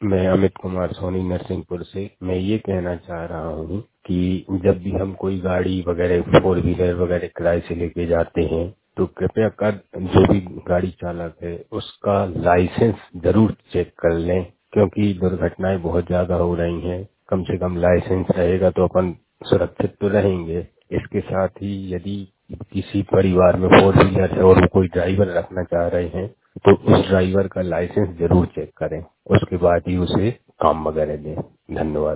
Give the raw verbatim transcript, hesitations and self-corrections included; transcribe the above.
मैं अमित कुमार सोनी नरसिंहपुर से। मैं ये कहना चाह रहा हूँ कि जब भी हम कोई गाड़ी वगैरह फोर व्हीलर वगैरह किराए से लेके जाते हैं तो कृपया कर जो भी गाड़ी चालक है उसका लाइसेंस जरूर चेक कर लें, क्योंकि दुर्घटनाएं बहुत ज्यादा हो रही हैं। कम से कम लाइसेंस रहेगा तो अपन सुरक्षित तो रहेंगे। इसके साथ ही यदि किसी परिवार में फोर व्हीलर है और वो कोई ड्राइवर रखना चाह रहे हैं तो उस ड्राइवर का लाइसेंस जरूर चेक करें, उसके बाद ही उसे काम वगैरह दें। धन्यवाद।